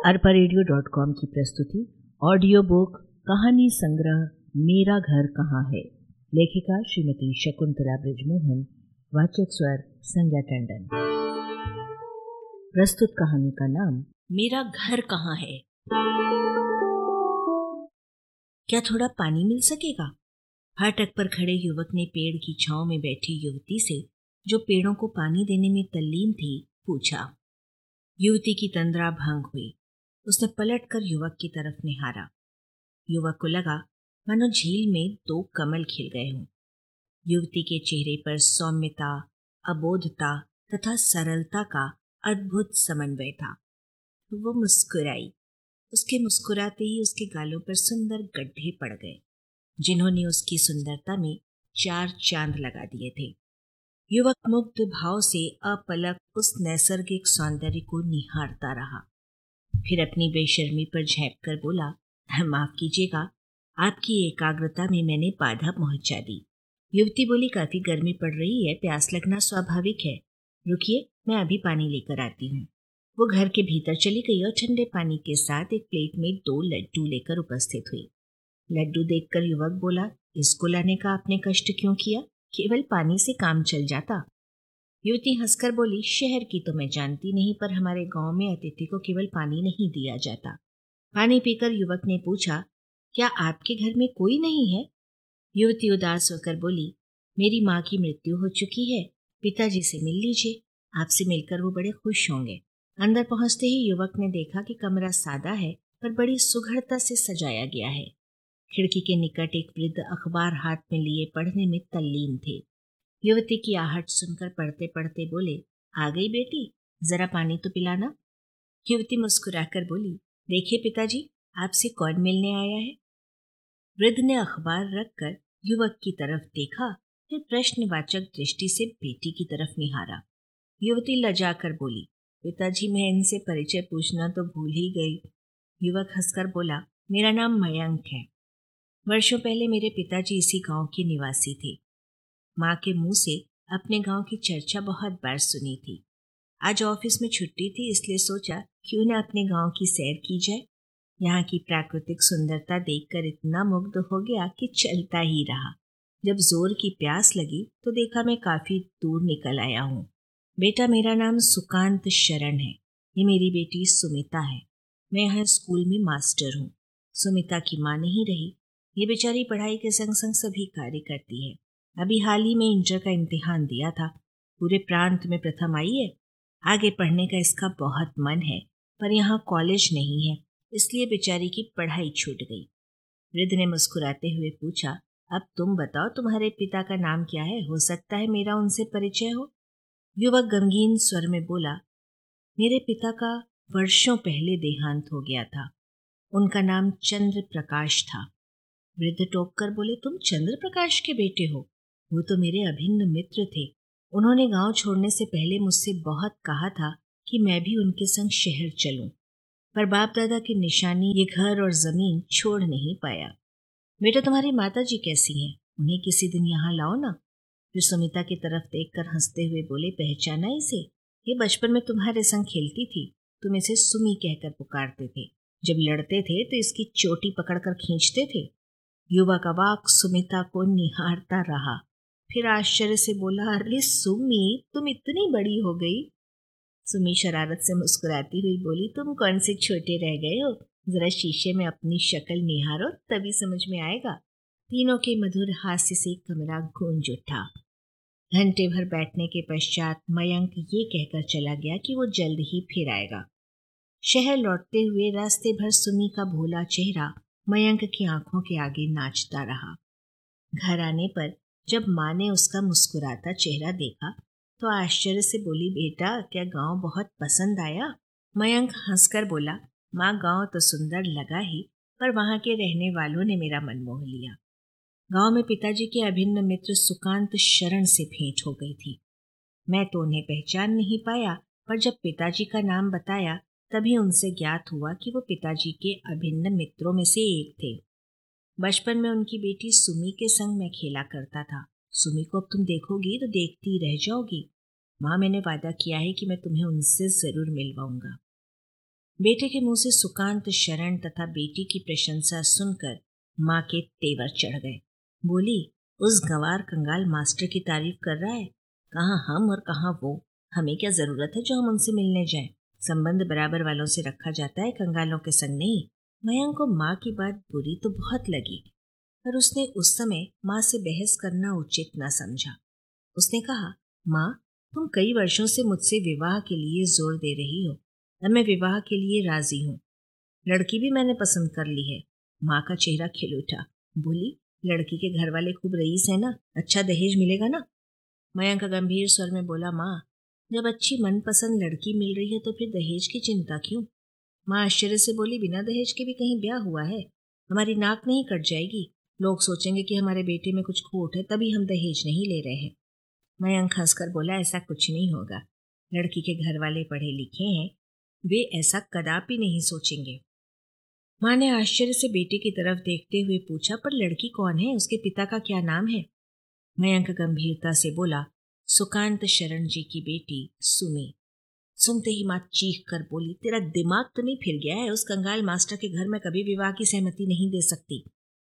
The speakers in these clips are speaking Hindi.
arparadio.com की प्रस्तुति ऑडियो बुक कहानी संग्रह मेरा घर कहाँ है। लेखिका श्रीमती शकुंतला बृजमोहन। वाचक स्वर संज्ञा टंडन। प्रस्तुत कहानी का नाम मेरा घर कहाँ है। क्या थोड़ा पानी मिल सकेगा? फाटक पर खड़े युवक ने पेड़ की छांव में बैठी युवती से, जो पेड़ों को पानी देने में तल्लीन थी, पूछा। युवती की तंद्रा भंग हुई। उसने पलटकर युवक की तरफ निहारा। युवक को लगा मानो झील में दो कमल खिल गए हों। युवती के चेहरे पर सौम्यता, अबोधता तथा सरलता का अद्भुत समन्वय था। वो मुस्कुराई। उसके मुस्कुराते ही उसके गालों पर सुंदर गड्ढे पड़ गए, जिन्होंने उसकी सुंदरता में चार चांद लगा दिए थे। युवक मुग्ध भाव से अपलक उस नैसर्गिक सौंदर्य को निहारता रहा। फिर अपनी बेशर्मी पर झेंप कर बोला, माफ कीजिएगा, आपकी एकाग्रता में मैंने बाधा पहुंचा दी। युवती बोली, काफी गर्मी पड़ रही है, प्यास लगना स्वाभाविक है। रुकिए, मैं अभी पानी लेकर आती हूँ। वो घर के भीतर चली गई और ठंडे पानी के साथ एक प्लेट में 2 लड्डू लेकर उपस्थित हुई। लड्डू देखकर युवक बोला, इसको लाने का आपने कष्ट क्यों किया? केवल पानी से काम चल जाता। युवती हंसकर बोली, शहर की तो मैं जानती नहीं, पर हमारे गांव में अतिथि को केवल पानी नहीं दिया जाता। पानी पीकर युवक ने पूछा, क्या आपके घर में कोई नहीं है? युवती उदास होकर बोली, मेरी माँ की मृत्यु हो चुकी है। पिताजी से मिल लीजिए, आपसे मिलकर वो बड़े खुश होंगे। अंदर पहुंचते ही युवक ने देखा कि कमरा सादा है, पर बड़ी सुघड़ता से सजाया गया है। खिड़की के निकट एक वृद्ध अखबार हाथ में लिए पढ़ने में तल्लीन थे। युवती की आहट सुनकर पढ़ते पढ़ते बोले, आ गई बेटी, जरा पानी तो पिलाना। युवती मुस्कुराकर बोली, देखिए पिताजी, आपसे कौन मिलने आया है? वृद्ध ने अखबार रखकर युवक की तरफ देखा, फिर प्रश्नवाचक दृष्टि से बेटी की तरफ निहारा। युवती लजाकर बोली, पिताजी, मैं इनसे परिचय पूछना तो भूल ही गई। युवक हंसकर बोला, मेरा नाम मयंक है। वर्षों पहले मेरे पिताजी इसी गांव के निवासी थे। माँ के मुंह से अपने गांव की चर्चा बहुत बार सुनी थी। आज ऑफिस में छुट्टी थी, इसलिए सोचा क्यों न अपने गांव की सैर की जाए। यहाँ की प्राकृतिक सुंदरता देखकर इतना मुग्ध हो गया कि चलता ही रहा। जब जोर की प्यास लगी तो देखा मैं काफी दूर निकल आया हूँ। बेटा, मेरा नाम सुकांत शरण है। ये मेरी बेटी सुमिता है। मैं यहाँ स्कूल में मास्टर हूँ। सुमिता की माँ नहीं रही। ये बेचारी पढ़ाई के संग संग सभी कार्य करती है। अभी हाल ही में इंटर का इम्तिहान दिया था, पूरे प्रांत में प्रथम आई है। आगे पढ़ने का इसका बहुत मन है, पर यहाँ कॉलेज नहीं है, इसलिए बेचारी की पढ़ाई छूट गई। वृद्ध ने मुस्कुराते हुए पूछा, अब तुम बताओ, तुम्हारे पिता का नाम क्या है? हो सकता है मेरा उनसे परिचय हो। युवक गमगीन स्वर में बोला, मेरे पिता का वर्षों पहले देहांत हो गया था। उनका नाम चंद्र प्रकाश था। वृद्ध टोक कर बोले, तुम चंद्र प्रकाश के बेटे हो? वो तो मेरे अभिन्न मित्र थे। उन्होंने गांव छोड़ने से पहले मुझसे बहुत कहा था कि मैं भी उनके संग शहर चलूं, पर बाप दादा की निशानी ये घर और जमीन छोड़ नहीं पाया। बेटा, तुम्हारी माता जी कैसी हैं? उन्हें किसी दिन यहाँ लाओ ना। फिर सुमिता की तरफ देखकर हंसते हुए बोले, पहचाना इसे? ये बचपन में तुम्हारे संग खेलती थी। तुम इसे सुमी कहकर पुकारते थे। जब लड़ते थे तो इसकी चोटी पकड़कर खींचते थे। युवक अवाक सुमिता को निहारता रहा, फिर आश्चर्य से बोला, अरे सुमी, तुम इतनी बड़ी हो गई। सुमी शरारत से मुस्कुराती हुई बोली, तुम कौन से छोटे रह गए हो? जरा शीशे में अपनी शक्ल निहारो, तभी समझ में आएगा। तीनों के मधुर हास्य से कमरा गूंज उठा। घंटे भर बैठने के पश्चात मयंक ये कहकर चला गया कि वो जल्द ही फिर आएगा। शहर लौटते हुए रास्ते भर सुमी का भोला चेहरा मयंक की आंखों के आगे नाचता रहा। घर आने पर जब माँ ने उसका मुस्कुराता चेहरा देखा तो आश्चर्य से बोली, बेटा, क्या गांव बहुत पसंद आया? मयंक हंसकर बोला, माँ, गांव तो सुंदर लगा ही, पर वहां के रहने वालों ने मेरा मन मोह लिया। गांव में पिताजी के अभिन्न मित्र सुकांत शरण से भेंट हो गई थी। मैं तो उन्हें पहचान नहीं पाया, पर जब पिताजी का नाम बताया तभी उनसे ज्ञात हुआ कि वो पिताजी के अभिन्न मित्रों में से एक थे। बचपन में उनकी बेटी सुमी के संग मैं खेला करता था। सुमी को अब तुम देखोगी तो देखती रह जाओगी। माँ, मैंने वादा किया है कि मैं तुम्हें उनसे जरूर मिलवाऊंगा। बेटे के मुंह से सुकांत शरण तथा बेटी की प्रशंसा सुनकर माँ के तेवर चढ़ गए। बोली, उस गंवार कंगाल मास्टर की तारीफ कर रहा है। कहाँ हम और कहाँ वो। हमें क्या जरूरत है जो हम उनसे मिलने जाएं। संबंध बराबर वालों से रखा जाता है, कंगालों के संग नहीं। मयंक को माँ की बात बुरी तो बहुत लगी, पर उसने उस समय माँ से बहस करना उचित न समझा। उसने कहा, माँ, तुम कई वर्षों से मुझसे विवाह के लिए जोर दे रही हो। अब मैं विवाह के लिए राजी हूँ। लड़की भी मैंने पसंद कर ली है। माँ का चेहरा खिल उठा। बोली, लड़की के घर वाले खूब रईस है ना, अच्छा दहेज मिलेगा ना। मयंक गंभीर स्वर में बोला, माँ, जब अच्छी मनपसंद लड़की मिल रही है तो फिर दहेज की चिंता क्यों। माँ आश्चर्य से बोली, बिना दहेज के भी कहीं ब्याह हुआ है। हमारी नाक नहीं कट जाएगी। लोग सोचेंगे कि हमारे बेटे में कुछ खोट है, तभी हम दहेज नहीं ले रहे हैं। मयंक हंसकर बोला, ऐसा कुछ नहीं होगा। लड़की के घर वाले पढ़े लिखे हैं, वे ऐसा कदापि नहीं सोचेंगे। माँ ने आश्चर्य से बेटे की तरफ देखते हुए पूछा, पर लड़की कौन है, उसके पिता का क्या नाम है। मयंक गंभीरता से बोला, सुकांत शरण जी की बेटी सुमी। सुनते ही माँ चीख कर बोली, तेरा दिमाग तो नहीं फिर गया है। उस कंगाल मास्टर के घर में कभी विवाह की सहमति नहीं दे सकती।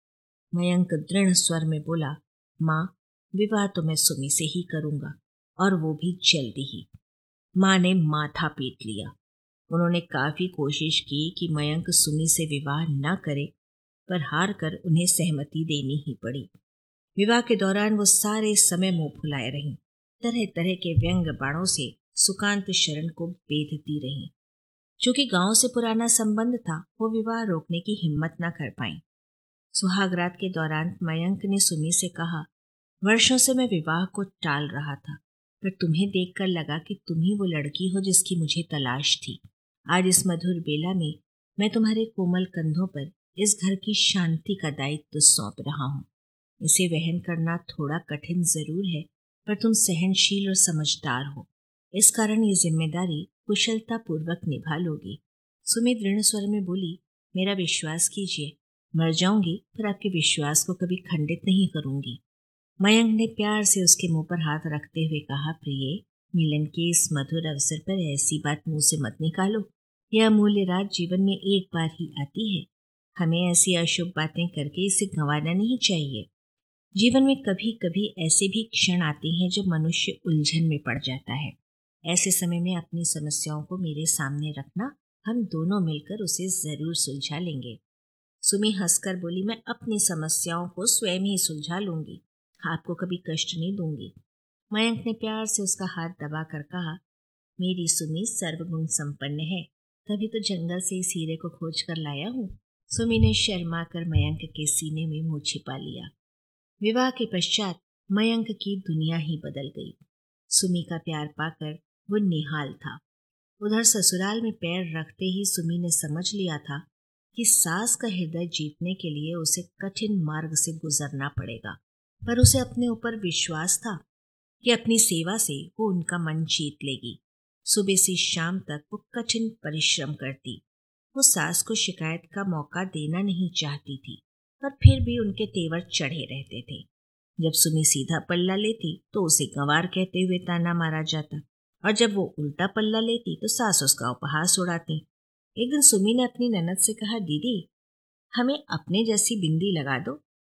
मयंक दृढ़ स्वर में बोला, माँ, विवाह तो मैं सुमी से ही करूंगा, और वो भी जल्दी ही। माँ ने माथा पीट लिया। उन्होंने काफी कोशिश की कि मयंक सुमी से विवाह न करे, पर हार कर उन्हें सहमति देनी ही पड़ी। विवाह के दौरान वो सारे समय मुंह फुलाए रहीं, तरह तरह के व्यंग बाणों से सुकांत शरण को बेधती रहीं। चूंकि गांव से पुराना संबंध था, वो विवाह रोकने की हिम्मत न कर पाई। सुहागरात के दौरान मयंक ने सुमी से कहा, वर्षों से मैं विवाह को टाल रहा था, पर तुम्हें देखकर लगा कि तुम ही वो लड़की हो जिसकी मुझे तलाश थी। आज इस मधुर बेला में मैं तुम्हारे कोमल कंधों पर इस घर की शांति का दायित्व सौंप रहा हूँ। इसे वहन करना थोड़ा कठिन जरूर है, पर तुम सहनशील और समझदार हो, इस कारण ये जिम्मेदारी कुशलता पूर्वक निभा लोगी। सुमी दृढ़ स्वर में बोली, मेरा विश्वास कीजिए, मर जाऊंगी पर आपके विश्वास को कभी खंडित नहीं करूंगी। मयंक ने प्यार से उसके मुंह पर हाथ रखते हुए कहा, प्रिय, मिलन के इस मधुर अवसर पर ऐसी बात मुंह से मत निकालो। यह अमूल्य रात जीवन में एक बार ही आती है। हमें ऐसी अशुभ बातें करके इसे गंवाना नहीं चाहिए। जीवन में कभी कभी ऐसे भी क्षण आते हैं जब मनुष्य उलझन में पड़ जाता है। ऐसे समय में अपनी समस्याओं को मेरे सामने रखना, हम दोनों मिलकर उसे जरूर सुलझा लेंगे। सुमी हंसकर बोली, मैं अपनी समस्याओं को स्वयं ही सुलझा लूंगी, आपको कभी कष्ट नहीं दूंगी। मयंक ने प्यार से उसका हाथ दबाकर कहा, मेरी सुमी सर्वगुण संपन्न है, तभी तो जंगल से इस हीरे को खोज कर लाया हूँ। सुमी ने शर्मा कर मयंक के सीने में मुंह छिपा लिया। विवाह के पश्चात मयंक की दुनिया ही बदल गई। सुमी का प्यार पाकर वो निहाल था। उधर ससुराल में पैर रखते ही सुमी ने समझ लिया था कि सास का हृदय जीतने के लिए उसे कठिन मार्ग से गुजरना पड़ेगा, पर उसे अपने ऊपर विश्वास था कि अपनी सेवा से वो उनका मन जीत लेगी। सुबह से शाम तक वो कठिन परिश्रम करती। वो सास को शिकायत का मौका देना नहीं चाहती थी, पर फिर भी उनके तेवर चढ़े रहते थे। जब सुमी सीधा पल्ला लेती तो उसे गंवार कहते हुए ताना मारा जाता, और जब वो उल्टा पल्ला लेती तो सास उसका उपहास उड़ाती। एक दिन सुमी ने अपनी ननद से कहा, दीदी, हमें अपने जैसी बिंदी लगा दो।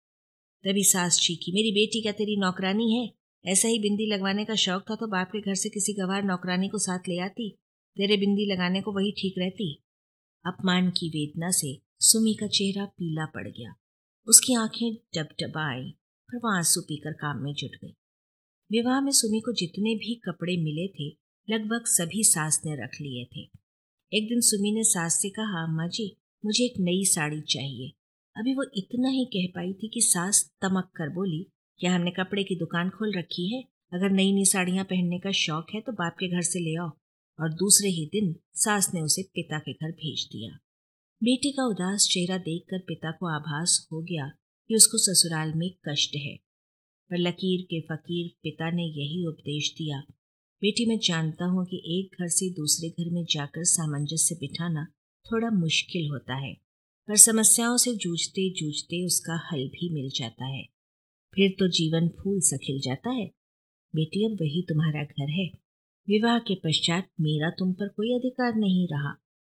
तभी सास चीखी, मेरी बेटी क्या तेरी नौकरानी है? ऐसा ही बिंदी लगवाने का शौक था तो बाप के घर से किसी गंवार नौकरानी को साथ ले आती, तेरे बिंदी लगाने को वही ठीक रहती। अपमान की वेदना से सुमी का चेहरा पीला पड़ गया। उसकी आंखें डबडबा आईं, पर वह आंसू पीकर काम में जुट गई। विवाह में सुमी को जितने भी कपड़े मिले थे, लगभग सभी सास ने रख लिए थे। एक दिन सुमी ने सास से कहा, अम्मा जी, मुझे एक नई साड़ी चाहिए। अभी वो इतना ही कह पाई थी कि सास तमक कर बोली, क्या हमने कपड़े की दुकान खोल रखी है? अगर नई नई साड़ियां पहनने का शौक है तो बाप के घर से ले आओ। और दूसरे ही दिन सास ने उसे पिता के घर भेज दिया। बेटी का उदास चेहरा देखकर पिता को आभास हो गया कि उसको ससुराल में कष्ट है, पर लकीर के फकीर पिता ने यही उपदेश दिया, बेटी, मैं जानता हूँ कि एक घर से दूसरे घर में जाकर सामंजस्य बिठाना थोड़ा मुश्किल होता है, पर समस्याओं से जूझते जूझते उसका हल भी मिल जाता है। फिर तो जीवन फूल सा खिल जाता है। बेटी, अब वही तुम्हारा घर है। विवाह के पश्चात मेरा तुम पर कोई अधिकार नहीं रहा।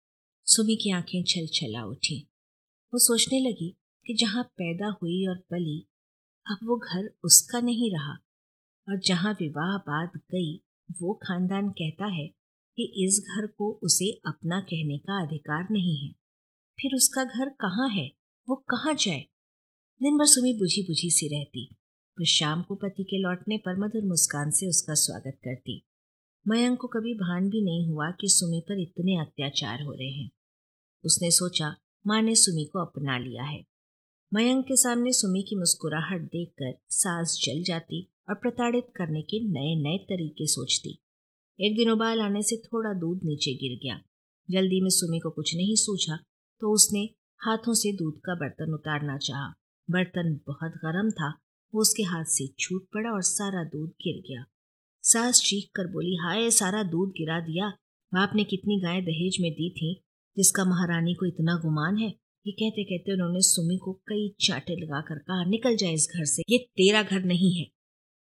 सुमी की आंखें छल छला उठी। वो सोचने लगी कि जहां पैदा हुई और पली, अब वो घर उसका नहीं रहा, और जहां विवाह बाद गई, वो खानदान कहता है कि इस घर को उसे अपना कहने का अधिकार नहीं है। फिर उसका घर कहाँ है? वो कहाँ जाए? दिन भर सुमी बुझी बुझी सी रहती, पर शाम को पति के लौटने पर मधुर मुस्कान से उसका स्वागत करती। मयंक को कभी भान भी नहीं हुआ कि सुमी पर इतने अत्याचार हो रहे हैं। उसने सोचा माँ ने सुमी को अपना लिया है। मयंक के सामने सुमी की मुस्कुराहट देखकर सास जल जाती और प्रताड़ित करने के नए नए तरीके सोचती। एक दिन उबाल आने से थोड़ा दूध नीचे गिर गया। जल्दी में सुमी को कुछ नहीं सूझा तो उसने हाथों से दूध का बर्तन उतारना चाहा। बर्तन बहुत गर्म था, वो उसके हाथ से छूट पड़ा और सारा दूध गिर गया। सास चीख कर बोली, हाय, सारा दूध गिरा दिया। बाप ने कितनी गायें दहेज में दी थी, जिसका महारानी को इतना गुमान है। ये कहते कहते उन्होंने सुमी को कई चांटे लगाकर कहा, निकल जाए इस घर से, ये तेरा घर नहीं है।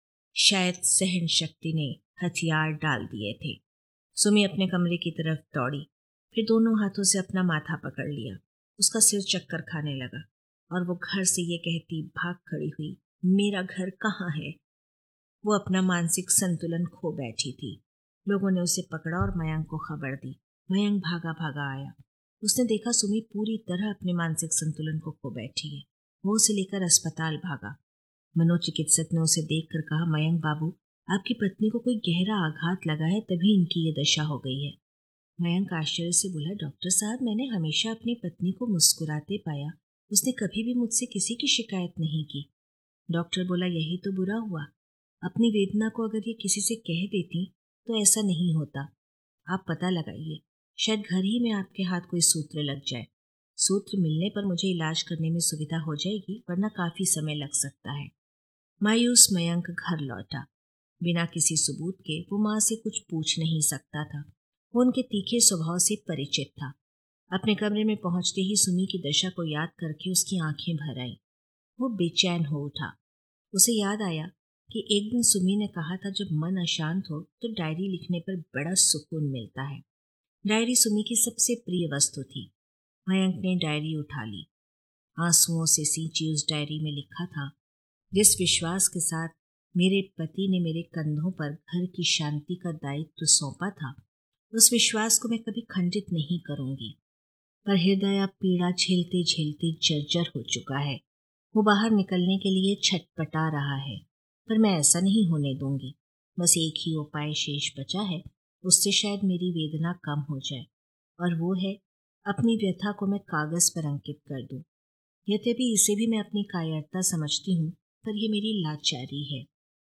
शायद सहन शक्ति ने हथियार डाल दिए थे। सुमी अपने कमरे की तरफ दौड़ी, फिर दोनों हाथों से अपना माथा पकड़ लिया। उसका सिर चक्कर खाने लगा और वो घर से ये कहती भाग खड़ी हुई, मेरा घर कहाँ है? वो अपना मानसिक संतुलन खो बैठी थी। लोगों ने उसे पकड़ा और मयंक को खबर दी। मयंक भागा भागा आया। उसने देखा सुमी पूरी तरह अपने मानसिक संतुलन को खो बैठी है। वो उसे लेकर अस्पताल भागा। मनोचिकित्सक ने उसे देखकर कहा, मयंक बाबू, आपकी पत्नी को कोई गहरा आघात लगा है, तभी इनकी ये दशा हो गई है। मयंक आश्चर्य से बोला, डॉक्टर साहब, मैंने हमेशा अपनी पत्नी को मुस्कुराते पाया, उसने कभी भी मुझसे किसी की शिकायत नहीं की। डॉक्टर बोला, यही तो बुरा हुआ। अपनी वेदना को अगर ये किसी से कह देती तो ऐसा नहीं होता। आप पता लगाइए, शायद घर ही में आपके हाथ कोई सूत्र लग जाए। सूत्र मिलने पर मुझे इलाज करने में सुविधा हो जाएगी, वरना काफी समय लग सकता है। मायूस मयंक घर लौटा। बिना किसी सबूत के वो माँ से कुछ पूछ नहीं सकता था। वो उनके तीखे स्वभाव से परिचित था। अपने कमरे में पहुंचते ही सुमी की दशा को याद करके उसकी आंखें भर आईं। वो बेचैन हो उठा। उसे याद आया कि एक दिन सुमी ने कहा था, जब मन अशांत हो तो डायरी लिखने पर बड़ा सुकून मिलता है। डायरी सुमी की सबसे प्रिय वस्तु थी। मयंक ने डायरी उठा ली। आंसुओं से सींची उस डायरी में लिखा था, जिस विश्वास के साथ मेरे पति ने मेरे कंधों पर घर की शांति का दायित्व सौंपा था, उस विश्वास को मैं कभी खंडित नहीं करूंगी। पर हृदय अब पीड़ा झेलते झेलते जर्जर हो चुका है। वो बाहर निकलने के लिए छटपटा रहा है, पर मैं ऐसा नहीं होने दूंगी। बस एक ही उपाय शेष बचा है, उससे शायद मेरी वेदना कम हो जाए, और वो है अपनी व्यथा को मैं कागज पर अंकित कर दूं। यद्यपि इसे भी मैं अपनी कायरता समझती हूँ, पर यह मेरी लाचारी है।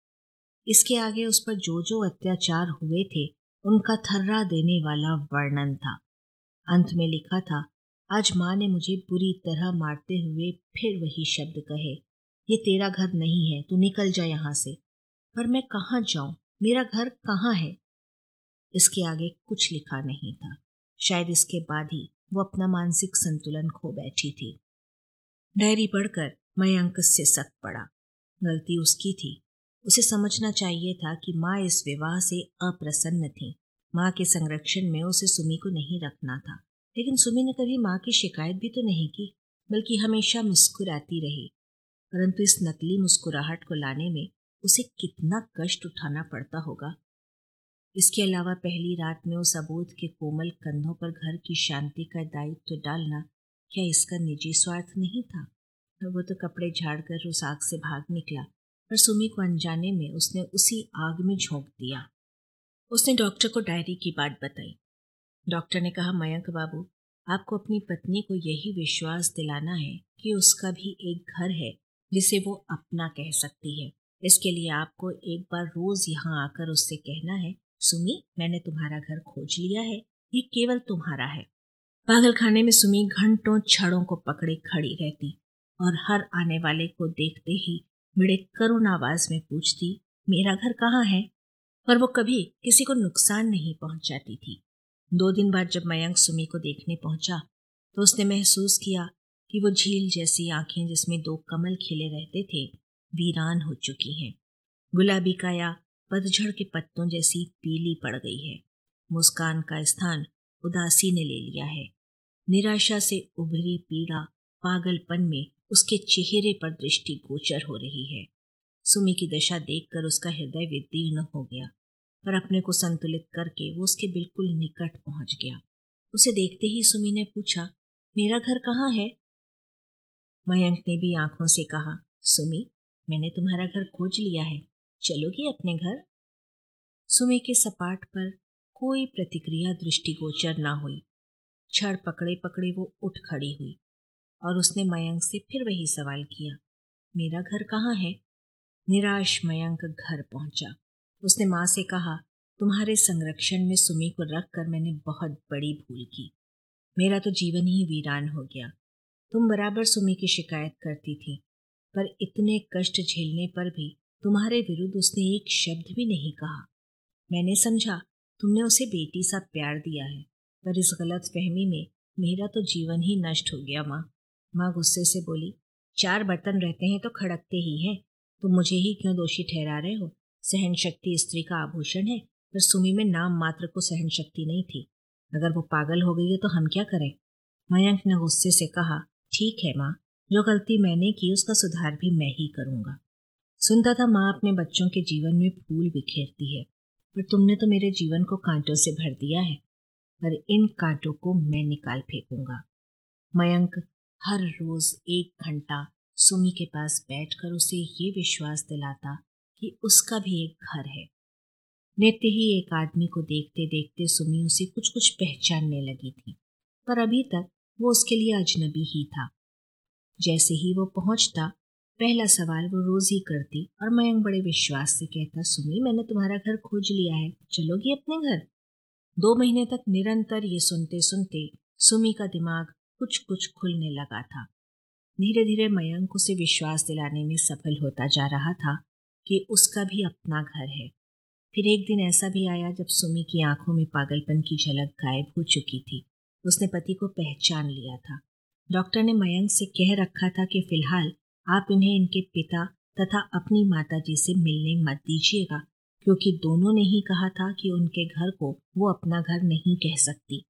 इसके आगे उस पर जो जो अत्याचार हुए थे, उनका थर्रा देने वाला वर्णन था। अंत में लिखा था, आज माँ ने मुझे बुरी तरह मारते हुए फिर वही शब्द कहे, ये तेरा घर नहीं है, तू निकल जा यहाँ से। पर मैं कहाँ जाऊं? मेरा घर कहाँ है? इसके आगे कुछ लिखा नहीं था। शायद इसके बाद ही वो अपना मानसिक संतुलन खो बैठी थी। डायरी पढ़कर मयंक सिसक पड़ा। गलती उसकी थी। उसे समझना चाहिए था कि माँ इस विवाह से अप्रसन्न थी। माँ के संरक्षण में उसे सुमी को नहीं रखना था। लेकिन सुमी ने कभी माँ की शिकायत भी तो नहीं की, बल्कि हमेशा मुस्कुराती रही। परंतु इस नकली मुस्कुराहट को लाने में उसे कितना कष्ट उठाना पड़ता होगा। इसके अलावा पहली रात में उस अबोध के कोमल कंधों पर घर की शांति का दायित्व डालना, क्या इसका निजी स्वार्थ नहीं था? वो तो कपड़े झाड़कर उस आग से भाग निकला, पर सुमी को अनजाने में उसने उसी आग में झोंक दिया। उसने डॉक्टर को डायरी की बात बताई। डॉक्टर ने कहा, मयंक बाबू, आपको अपनी पत्नी को यही विश्वास दिलाना है कि उसका भी एक घर है जिसे वो अपना कह सकती है। इसके लिए आपको एक बार रोज यहाँ आकर उससे कहना है, सुमी, मैंने तुम्हारा घर खोज लिया है, ये केवल तुम्हारा है। पागलखाने में सुमी घंटों छड़ों को पकड़े खड़ी रहती और हर आने वाले को देखते ही बड़े करुण आवाज में पूछती, मेरा घर कहाँ है? पर वो कभी किसी को नुकसान नहीं पहुंचाती थी। 2 दिन बाद जब मयंक सुमी को देखने पहुंचा तो उसने महसूस किया कि वो झील जैसी आंखें जिसमें 2 कमल खिले रहते थे, वीरान हो चुकी हैं। गुलाबी काया पतझड़ के पत्तों जैसी पीली पड़ गई है। मुस्कान का स्थान उदासी ने ले लिया है। निराशा से उभरी पीड़ा पागलपन में उसके चेहरे पर दृष्टिगोचर हो रही है। सुमी की दशा देखकर उसका हृदय विदीर्ण हो गया, पर अपने को संतुलित करके वो उसके बिल्कुल निकट पहुंच गया। उसे देखते ही सुमी ने पूछा, मेरा घर कहाँ है? मयंक ने भी आंखों से कहा, सुमी, मैंने तुम्हारा घर खोज लिया है, चलोगी अपने घर? सुमी के सपाट पर कोई प्रतिक्रिया दृष्टिगोचर ना हुई। क्षण पकड़े पकड़े वो उठ खड़ी हुई और उसने मयंक से फिर वही सवाल किया, मेरा घर कहाँ है? निराश मयंक घर पहुंचा। उसने माँ से कहा, तुम्हारे संरक्षण में सुमी को रखकर मैंने बहुत बड़ी भूल की। मेरा तो जीवन ही वीरान हो गया। तुम बराबर सुमी की शिकायत करती थी, पर इतने कष्ट झेलने पर भी तुम्हारे विरुद्ध उसने एक शब्द भी नहीं कहा। मैंने समझा तुमने उसे बेटी सा प्यार दिया है, पर इस गलत फहमी में मेरा तो जीवन ही नष्ट हो गया। माँ गुस्से से बोली, 4 बर्तन रहते हैं तो खड़कते ही हैं, तुम मुझे ही क्यों दोषी ठहरा रहे हो? सहन शक्ति स्त्री का आभूषण है, पर सुमी में नाम मात्र को सहन शक्ति नहीं थी। अगर वो पागल हो गई है तो हम क्या करें? मयंक ने गुस्से से कहा, ठीक है माँ, जो गलती मैंने की उसका सुधार भी मैं ही करूंगा। सुनता था माँ अपने बच्चों के जीवन में फूल बिखेरती है, पर तुमने तो मेरे जीवन को कांटों से भर दिया है, पर इन कांटों को मैं निकाल फेंकूंगा। मयंक हर रोज 1 घंटा सुमी के पास बैठकर उसे ये विश्वास दिलाता कि उसका भी एक घर है। नित्य ही एक आदमी को देखते देखते सुमी उसे कुछ कुछ पहचानने लगी थी, पर अभी तक वो उसके लिए अजनबी ही था। जैसे ही वो पहुंचता, पहला सवाल वो रोज ही करती और मयंक बड़े विश्वास से कहता, सुमी, मैंने तुम्हारा घर खोज लिया है, चलोगी अपने घर? 2 महीने तक निरंतर ये सुनते सुनते सुमी का दिमाग कुछ कुछ खुलने लगा था। धीरे धीरे मयंक उसे विश्वास दिलाने में सफल होता जा रहा था कि उसका भी अपना घर है। फिर एक दिन ऐसा भी आया जब सुमी की आंखों में पागलपन की झलक गायब हो चुकी थी। उसने पति को पहचान लिया था। डॉक्टर ने मयंक से कह रखा था कि फिलहाल आप इन्हें इनके पिता तथा अपनी माताजी से मिलने मत दीजिएगा, क्योंकि दोनों ने ही कहा था कि उनके घर को वो अपना घर नहीं कह सकती।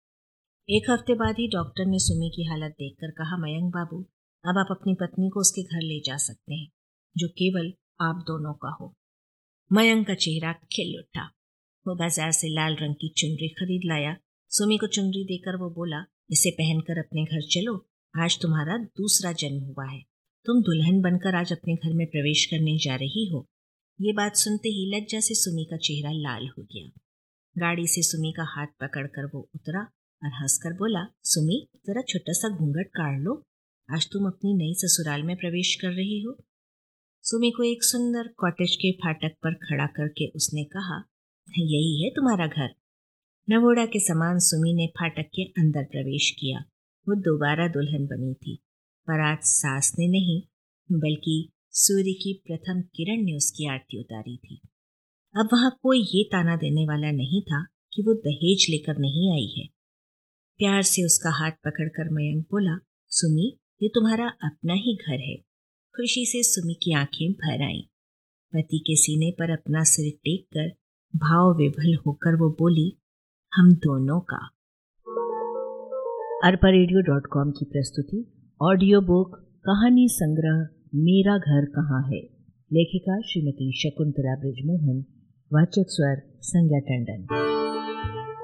1 हफ्ते बाद ही डॉक्टर ने सुमी की हालत देखकर कहा, मयंक बाबू, अब आप अपनी पत्नी को उसके घर ले जा सकते हैं, जो केवल आप दोनों का हो। मयंक का चेहरा खिल उठा। वो बाजार से लाल रंग की चुनरी खरीद लाया। सुमी को चुनरी देकर वो बोला, इसे पहनकर अपने घर चलो, आज तुम्हारा दूसरा जन्म हुआ है, तुम दुल्हन बनकर आज अपने घर में प्रवेश करने जा रही हो। ये बात सुनते ही लज्जा से सुमी का चेहरा लाल हो गया। गाड़ी से सुमी का हाथ पकड़कर वो उतरा और हंसकर बोला, सुमी, जरा छोटा सा घूंघट काढ़ लो, आज तुम अपनी नई ससुराल में प्रवेश कर रही हो। सुमी को एक सुंदर कॉटेज के फाटक पर खड़ा करके उसने कहा, यही है तुम्हारा घर। नवोड़ा के समान सुमी ने फाटक के अंदर प्रवेश किया। वो दोबारा दुल्हन बनी थी, पर आज सास ने नहीं, बल्कि सूर्य की प्रथम किरण ने उसकी आरती उतारी थी। अब वहां कोई ये ताना देने वाला नहीं था कि वो दहेज लेकर नहीं आई है। प्यार से उसका हाथ पकड़कर मयंक बोला, सुमी, ये तुम्हारा अपना ही घर है। खुशी से सुमी की आंखें भर आईं। पति के सीने पर अपना सिर टेक कर भाव विभल होकर वो बोली, हम दोनों का। arparedio.com की प्रस्तुति ऑडियो बुक कहानी संग्रह मेरा घर कहाँ है, लेखिका श्रीमती शकुंतला बृजमोहन, वाचक स्वर संज्ञा टंडन।